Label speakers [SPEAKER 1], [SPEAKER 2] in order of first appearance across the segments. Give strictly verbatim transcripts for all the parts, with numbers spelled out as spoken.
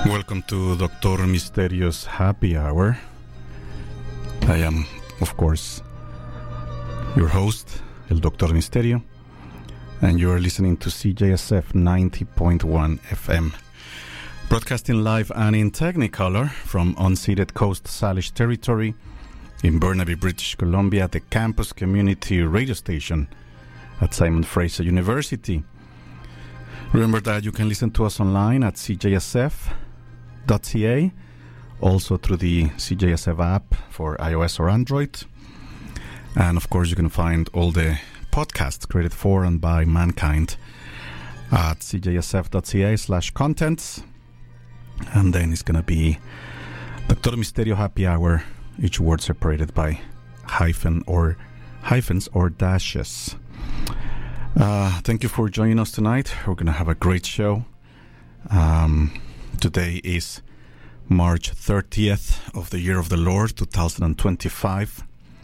[SPEAKER 1] Welcome to Doctor Misterio's Happy Hour. I am, of course, your host, El Doctor Misterio, and you are listening to C J S F ninety point one F M, broadcasting live and in Technicolor from unceded Coast Salish territory in Burnaby, British Columbia, the campus community radio station at Simon Fraser University. Remember that you can listen to us online at c j s f dot c a, also through the C J S F app for iOS or Android. And of course, you can find all the podcasts created for and by mankind at c j s f dot c a slash contents. And then it's going to be Doctor Misterio Happy Hour, each word separated by hyphen or hyphens or dashes. Uh, thank you for joining us tonight. We're going to have a great show. Um, today is March thirtieth of the year of the Lord, two thousand twenty-five.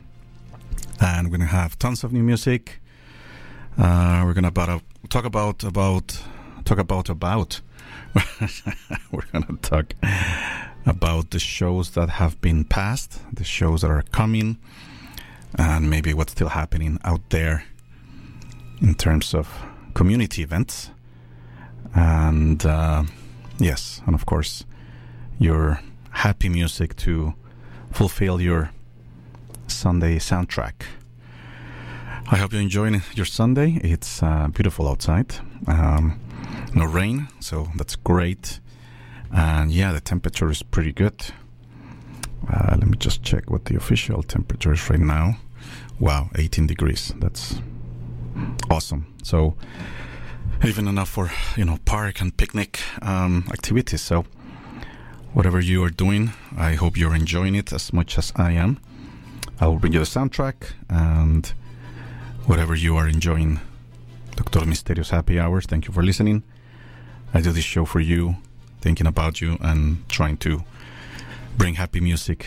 [SPEAKER 1] And we're going to have tons of new music. Uh, we're going to about, uh, talk about, about, talk about, about. We're going to talk about the shows that have been passed, the shows that are coming, and maybe what's still happening out there in terms of community events. And uh, yes, and of course, your happy music to fulfill your Sunday soundtrack. I hope you're enjoying your Sunday. It's uh, beautiful outside. Um, no rain, so that's great. And yeah, the temperature is pretty good. Uh, let me just check what the official temperature is right now. Wow, eighteen degrees. That's awesome. So even enough for, you know, park and picnic um, activities. So whatever you are doing, I hope you're enjoying it as much as I am. I will bring you the soundtrack, and whatever you are enjoying, Doctor Misterio's Happy Hours, thank you for listening. I do this show for you, thinking about you and trying to bring happy music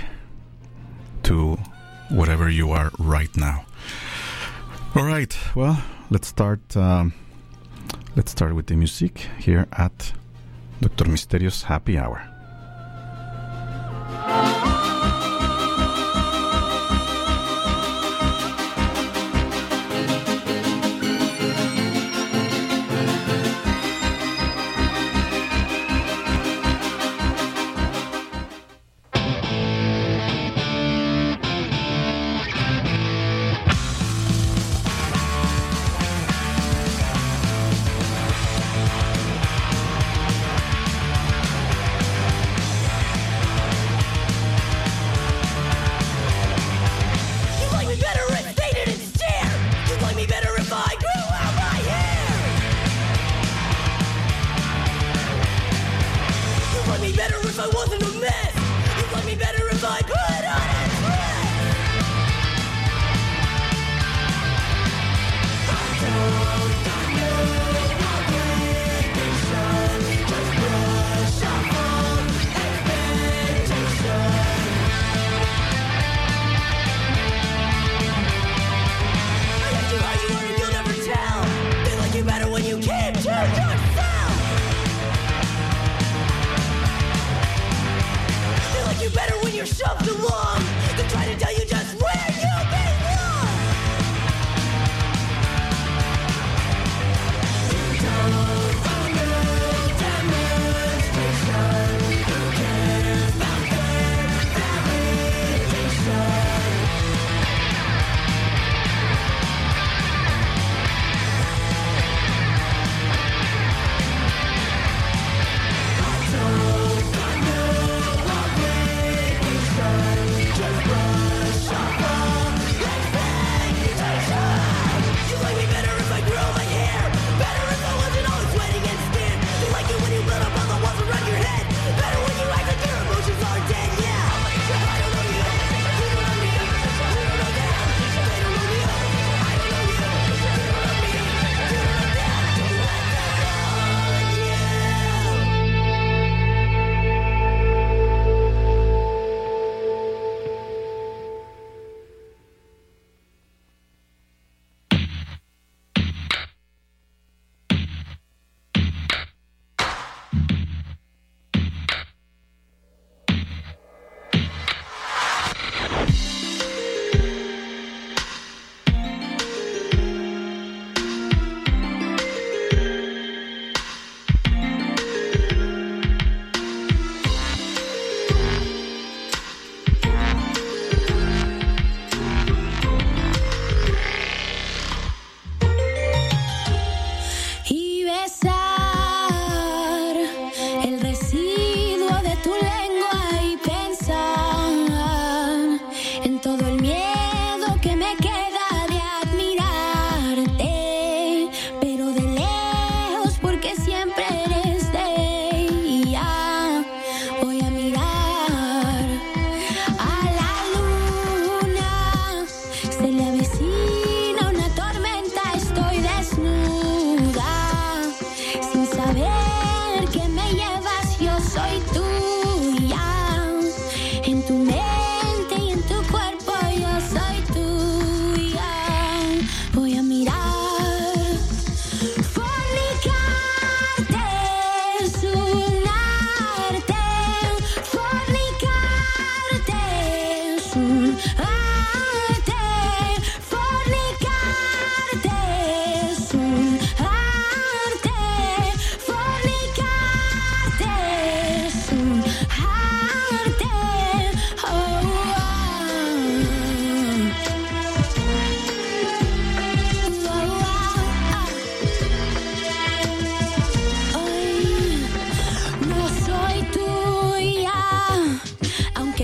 [SPEAKER 1] to whatever you are right now. All right, well, let's start. Um, let's start with the music here at Doctor Misterio's Happy Hour.
[SPEAKER 2] Along.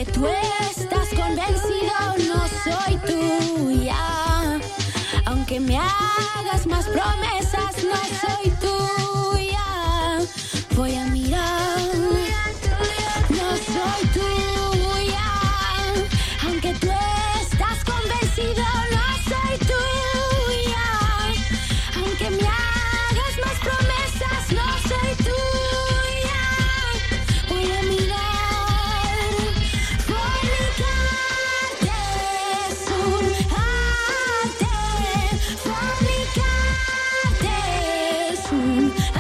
[SPEAKER 2] Aunque tú estás convencido, no soy tuya. Aunque me hagas más promesas, no soy tuya. Voy a mirar, no soy tuya. Aunque tú estás convencido, no soy tuya. Aunque me hagas más promesas, no soy tuya. Voy a mirar, fornicarte es un arte. Fornicarte es un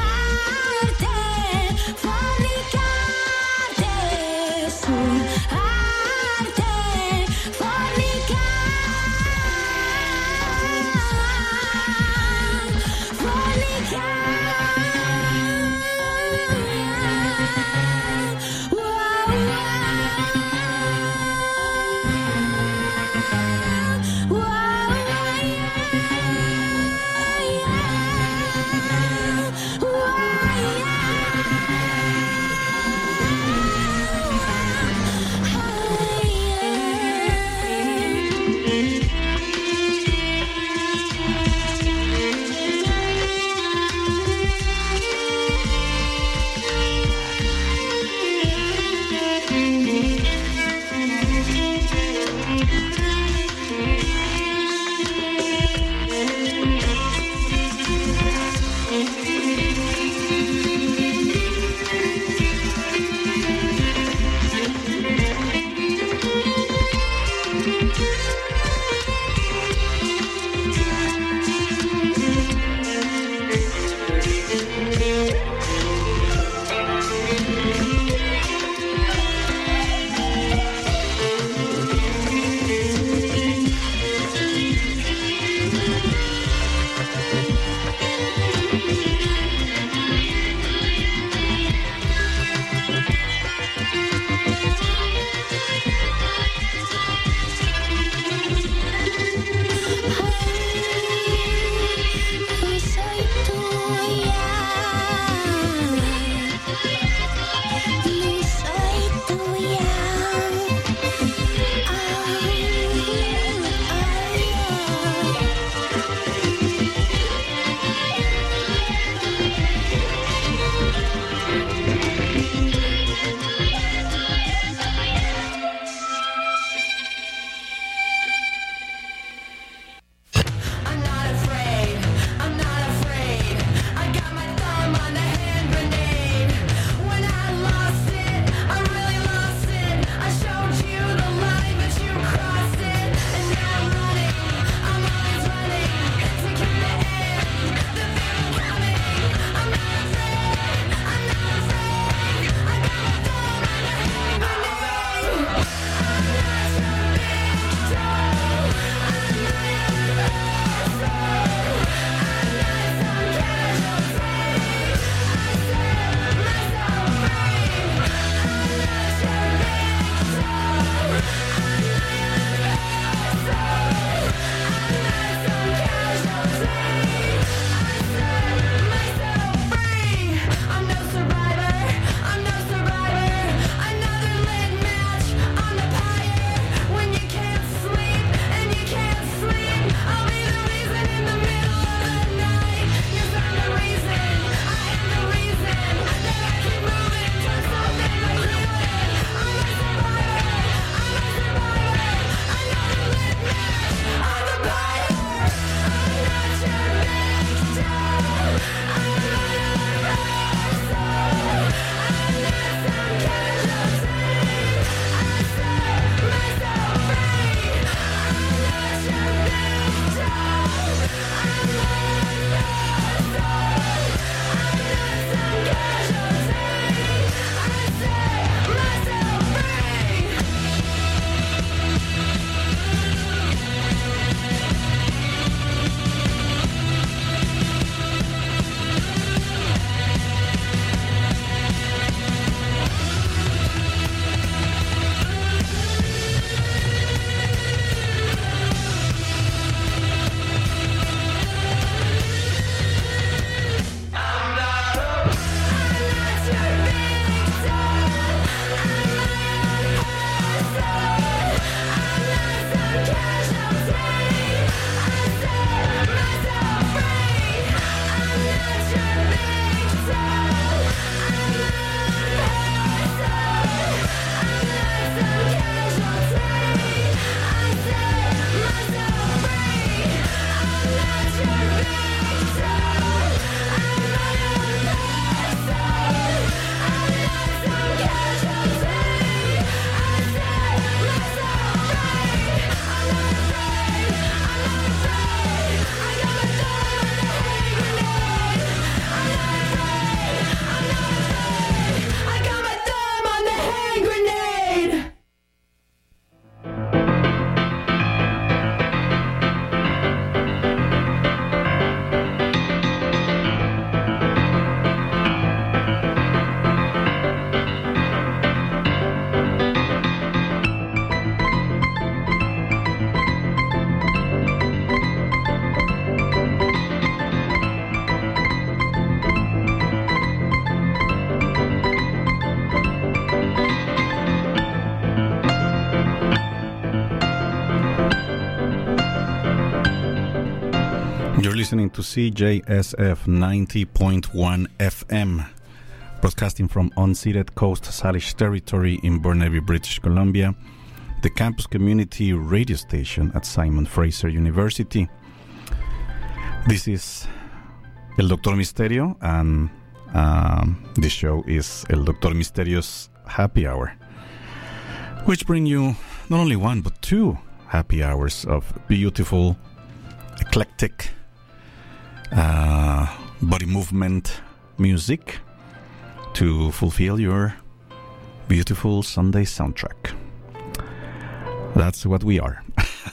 [SPEAKER 1] listening to C J S F ninety point one F M, broadcasting from unceded Coast Salish territory in Burnaby, British Columbia, the campus community radio station at Simon Fraser University. This is El Doctor Misterio, and um, this show is El Doctor Misterio's Happy Hour, which bring you not only one but two happy hours of beautiful, eclectic uh, body movement music to fulfill your beautiful Sunday soundtrack. That's what we are.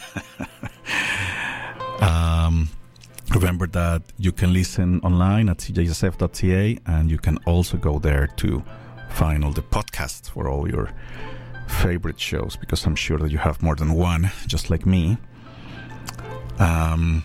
[SPEAKER 1] um, remember that you can listen online at c j s f dot c a, and you can also go there to find all the podcasts for all your favorite shows, because I'm sure that you have more than one, just like me. Um,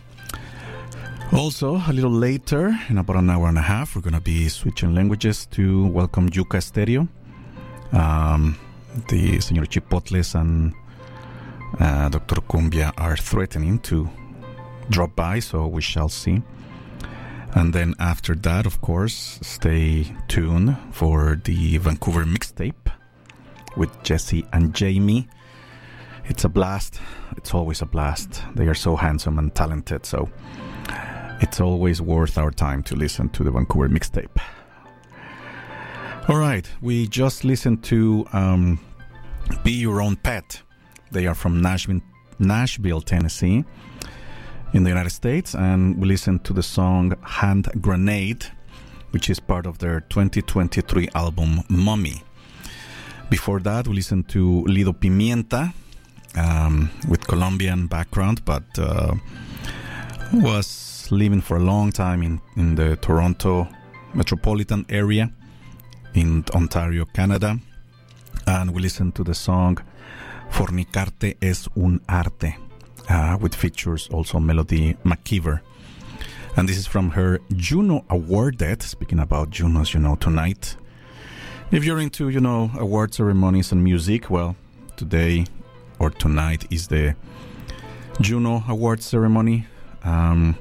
[SPEAKER 1] also, a little later, in about an hour and a half, we're going to be switching languages to welcome Yucca Stereo. Um, the Señor Chipotles and uh, Doctor Cumbia are threatening to drop by, so we shall see. And then after that, of course, stay tuned for the Vancouver mixtape with Jesse and Jamie. It's a blast. It's always a blast. They are so handsome and talented, so it's always worth our time to listen to the Vancouver mixtape. All right, we just listened to um, Be Your Own Pet. They are from Nashville, Nashville, Tennessee, in the United States, and we listened to the song Hand Grenade, which is part of their twenty twenty-three album Mummy. Before that, we listened to Lido Pimienta, um, with Colombian background, but uh, was living for a long time in, in the Toronto metropolitan area in Ontario, Canada. And we listened to the song Fornicarte es un arte, uh, with features also Melody McKeever. And this is from her Juno Awarded. Speaking about Junos, you know, tonight, if you're into, you know, award ceremonies and music, well, today or tonight is the Juno Award ceremony um,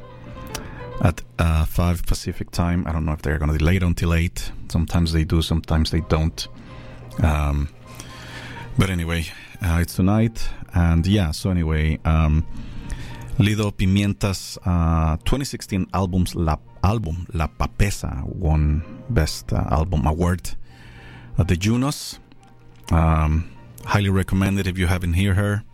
[SPEAKER 1] at uh, five Pacific time. I don't know if they're going to delay it until eight. Sometimes they do, sometimes they don't. Um, but anyway, uh, it's tonight. And yeah, so anyway, um, Lido Pimienta's uh, twenty sixteen album's La, album La Papesa won Best uh, Album Award at the Junos. Um, highly recommended if you haven't heard her.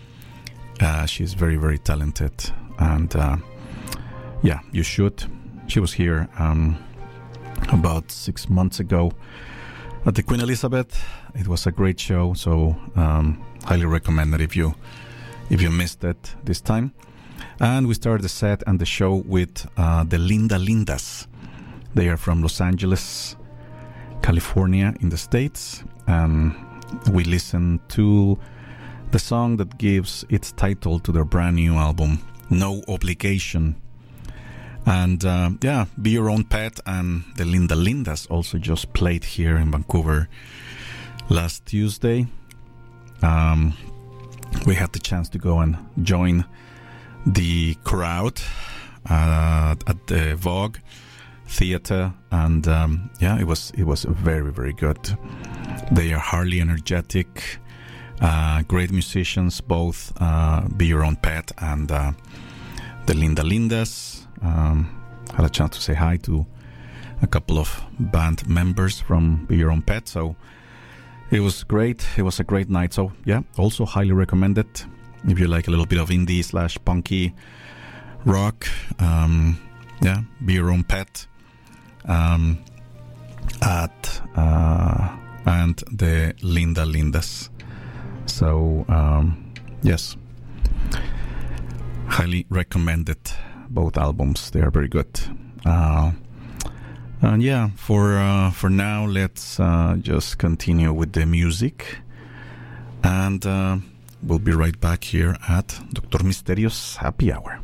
[SPEAKER 1] Uh, she's very, very talented. And uh, yeah, you should. She was here um, about six months ago at the Queen Elizabeth. It was a great show, so um, highly recommended if you if you missed it this time. And we started the set and the show with uh, the Linda Lindas. They are from Los Angeles, California in the States. And we listened to the song that gives its title to their brand new album, No Obligation. And uh, yeah, Be Your Own Pet and the Linda Lindas also just played here in Vancouver last Tuesday. Um, we had the chance to go and join the crowd uh, at the Vogue Theater, and um, yeah, it was it was very, very good. They are highly energetic, uh, great musicians, both uh, Be Your Own Pet and uh, the Linda Lindas. Um, had a chance to say hi to a couple of band members from Be Your Own Pet, so it was great. It was a great night. So yeah, also highly recommended if you like a little bit of indie slash punky rock. Um, yeah, Be Your Own Pet. Um, at uh, and the Linda Lindas. So um, yes, highly recommended both albums. They are very good. Uh, and yeah, for uh, for now, let's uh, just continue with the music, and uh, we'll be right back here at Doctor Misterio's Happy Hour.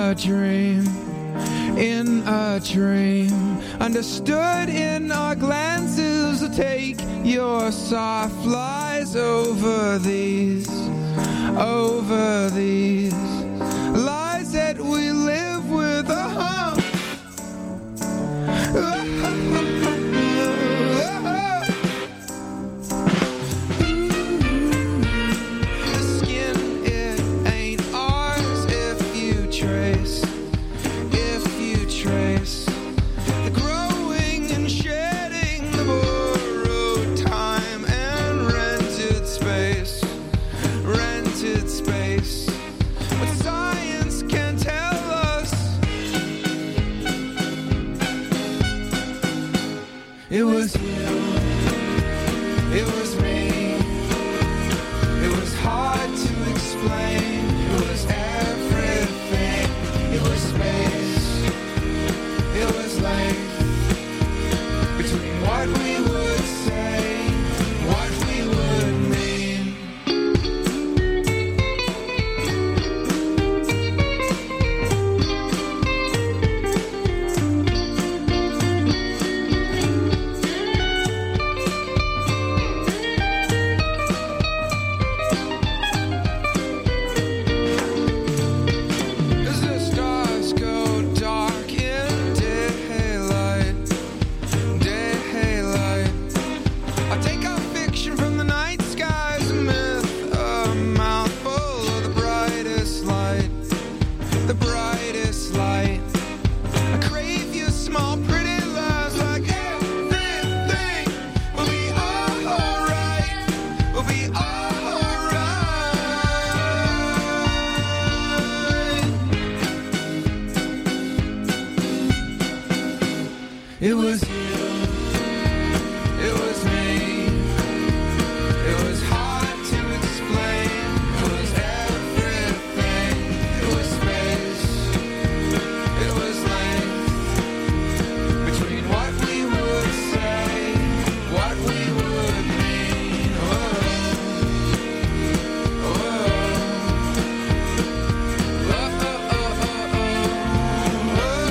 [SPEAKER 3] a dream, in a dream, understood in our glances. Take your soft lies over these, over these lies that we live with. Uh-huh. It was you, it was me, it was hard to explain, it was everything, it was space, it was length, between what we would say, what we would mean. It was you, it was me, it was hard to explain, it was everything, it was space, it was length, between what we would say, what we would mean. Oh, oh, oh, oh, oh, oh, oh, oh.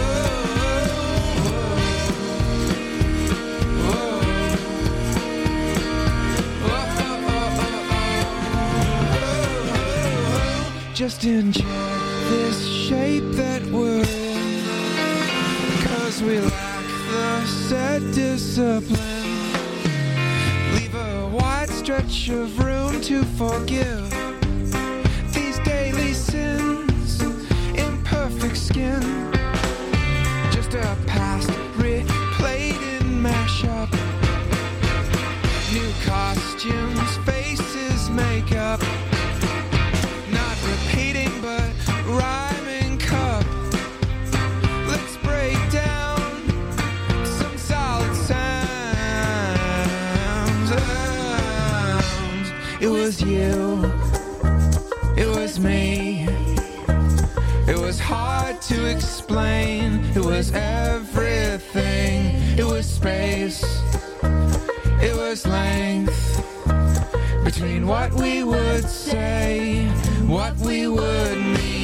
[SPEAKER 3] Just enjoy this shape that we're in, 'cause we lack the set discipline. Leave a wide stretch of room to forgive these daily sins, imperfect skin. Just a past replayed in mashup. New costumes, faces, makeup. Repeating but rhyming cup. Let's break down some solid sounds. sounds. It was you, it was me, it was hard to explain, it was everything, it was space, it was length, between what we would say, what we would